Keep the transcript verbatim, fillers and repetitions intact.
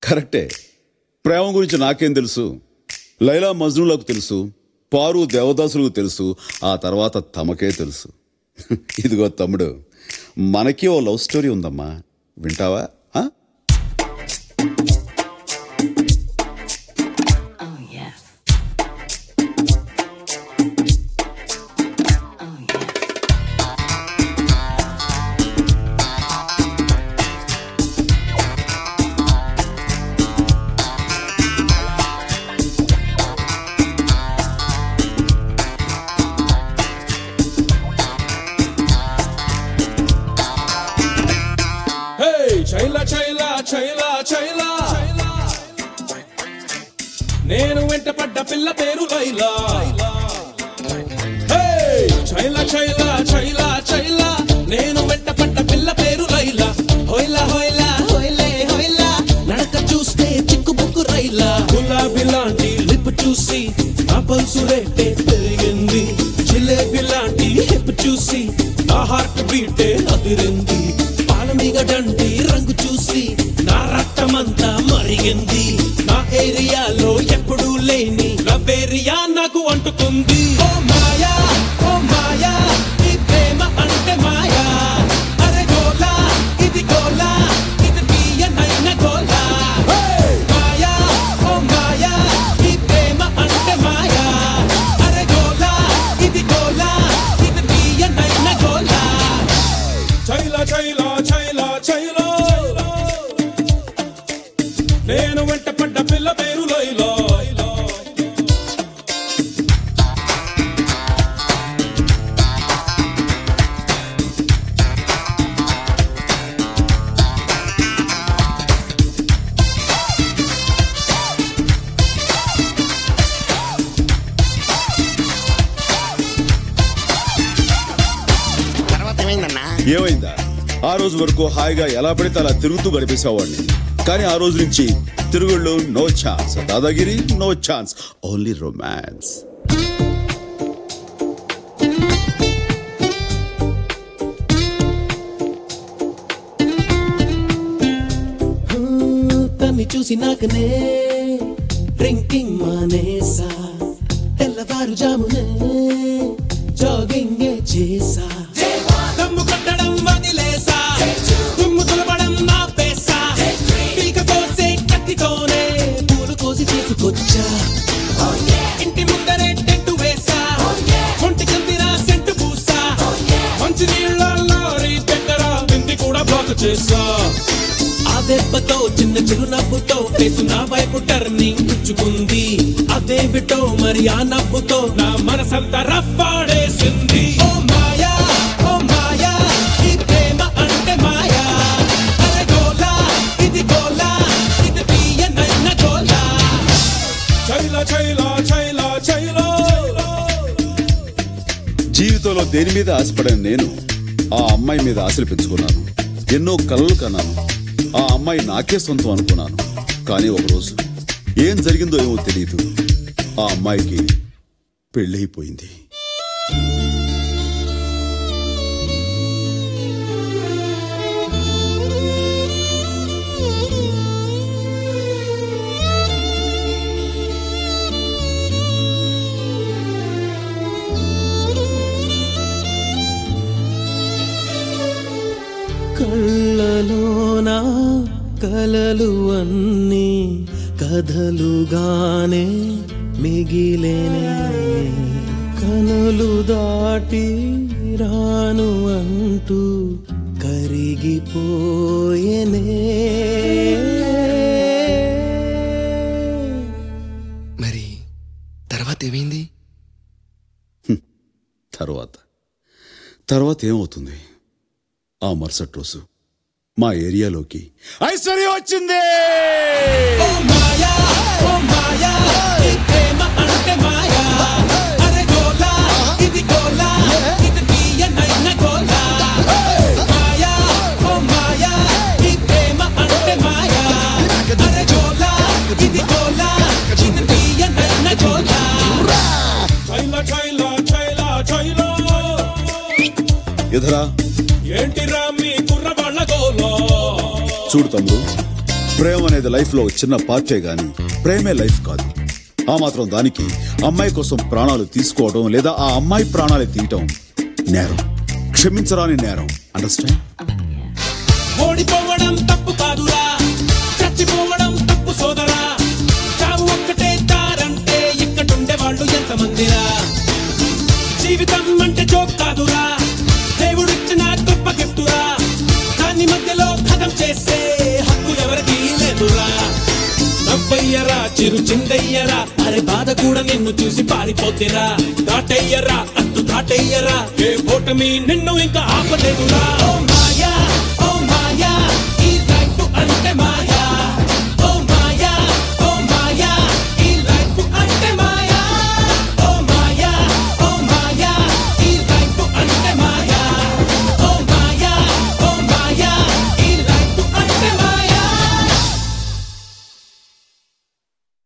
కరెక్టే. ప్రేమ గురించి నాకేం తెలుసు? లైలా మజ్నూలకు తెలుసు, పారు దేవదాసులకు తెలుసు, ఆ తర్వాత తమకే తెలుసు. ఇదిగో తమ్ముడు, మనకి ఓ లవ్ స్టోరీ ఉందమ్మా, వింటావా? చైలా చైలా చైలా చైలా నేను వెంట పడ్డ పిల్ల పేరు లైలా. చైలా చైలా చైలా చైలా నేను వెంట పడ్డ పిల్ల పేరు లైలా. హోయిలా హోయిలా హోయిలే హోయిలా నడక చూస్తే చిక్కు బుక్కు రైలా. గులాబీ లాంటి లిప్ చూసి నా పల్సు రేటే పెరిగింది. జిలేబీ లాంటి హిప్ చూసి నా హార్ట్ బీటే అదిరింది. పాలమిగడంటి రంగు చూసి నా రక్తమంతా మరిగింది. నా ఏరియాలో ఎప్పుడూ లేని లవేరియా నాకు అంటుకుంది. ఓ మాయా ఓ మాయా ఈ ప్రేమ అంటే మాయా. అరే గోలా ఇది గోలా ఇది తీయనైన గోలా. మాయా ఓ మాయా ఈ ప్రేమ అంటే మాయా. అరే గోలా ఇది గోలా ఇది తీయనైన గోలా. చైలా చైలా చైలా చైలా నేను వెంట పడ్డ పిల్ల పేరు లైలా. ఏమైందా? ఆ రోజు వరకు హాయిగా ఎలా పడితే అలా తిరుగుతూ గడిపేసేవాడిని. కానీ ఆ రోజు నుంచి తిరుగుళ్ళు నో ఛాన్స్, దాదాగిరి నో ఛాన్స్, ఓన్లీ రొమాన్స్. తన్ని చూసి నాకనే డ్రింకింగ్ మానేసా. తెల్లవారు జామునే జాగింగ్ చేసా. దమ్ము కొట్టడం వదిలేసా. దుమ్ము తులపడం నాపేసా. పీక కోసే కత్తితోనే పూలు కోసి తీసుకొచ్చా. ఇంటి ముందరే టెంటు వేసా. ఒంటి కందిన సెంటు పూసా. మంచి నీళ్ళ లారీ దగ్గర బింది కూడా బ్లాక్ చేసా. ఆ దెబ్బతో చిన్న చిరునవ్వుతో ఫేసు నా వైపు టర్నింగ్ ఇచ్చుకుంది. అదేమిటో మరి ఆ నవ్వుతో నా మనసంతా రప్పాడేసింది. ఓ మాయా ఓ మాయా ఈ ప్రేమ అంటే మాయా. అరే గోలా ఇది గోలా ఇది తీయనైన గోలా. చైలా చైలా చైలా చైలా జీవితంలో దేని మీద ఆశపడాను నేను ఆ అమ్మాయి మీద ఆశలు పెంచుకున్నాను. ఎన్నో కలలు కన్నాను. ఆ అమ్మాయి నాకే సొంతం అనుకున్నాను. కానీ ఒకరోజు ఏం జరిగిందో ఏమో తెలియదు, ఆ అమ్మాయికి పెళ్ళైపోయింది. కళ్ళలోనా కలలు అన్నీ కథలుగానే మిగిలేనే. కనులు దాటి రాను అంటూ కరిగిపోయేనే. మరి తర్వాత ఏమైంది? తర్వాత తర్వాత ఏమవుతుంది? ఆ మరుసటి రోజు మా ఏరియాలోకి ఐశ్వర్య వచ్చింది. ఓ మాయా ఓ మాయా ఈ ప్రేమ అంటే మాయా. అరే గోలా ఇది గోలా ఇది తీయనైన గోలా. మాయా ఓ మాయా ఈ ప్రేమ అంటే మాయా. అరే గోలా ఇది గోలా ఇది తీయనైన గోలా. చైలా చైలా చైలా చైలా ఎదరా ఏంటి రామి కుర్రవాళ్ళ గోలా. చూడు తమ్ముడు, ప్రేమ అనేది లైఫ్ లో చిన్న పార్టే గాని ప్రేమే లైఫ్ కాదు. ఆ మాత్రం దానికి అమ్మాయి కోసం ప్రాణాలు తీసుకోవడం లేదా ఆ అమ్మాయి ప్రాణాలు తీయటం నేరం, క్షమించరాని నేరం. అండర్స్టాండ్? ఓడిపోవడం తప్పు కాదురా, చచ్చిపోవడం తప్పు సోదరా. చావు ఒక్కటే దారంటే ఇక్కడుండే వాళ్ళు ఎంతమందిరా. జీవితం అంటే జోక్ కాదురా, దేవుడిచ్చిన గొప్ప గిఫ్టురా. దాన్ని మధ్యలో ఖతం చేసే హక్కు ఎవరికి లేదురా. నవ్వయ్యరా, చిరు చిందయ్యరా, అరే బాధ కూడా నిన్ను చూసి పారిపోతేరా. దాటయ్యరా, అత్తు దాటయ్యరా, ఏ ఓటమి నిన్ను ఇంకా ఆపలేదురా.